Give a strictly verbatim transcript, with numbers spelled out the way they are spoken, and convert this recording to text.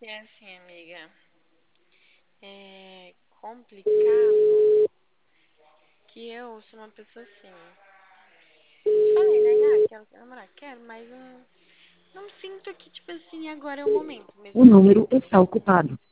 que é assim, amiga. É complicado que eu sou uma pessoa assim. Te falei, né? Ah, quero namorar, quero, mas não, não sinto que, tipo assim, agora é o momento O mesmo. número está ocupado.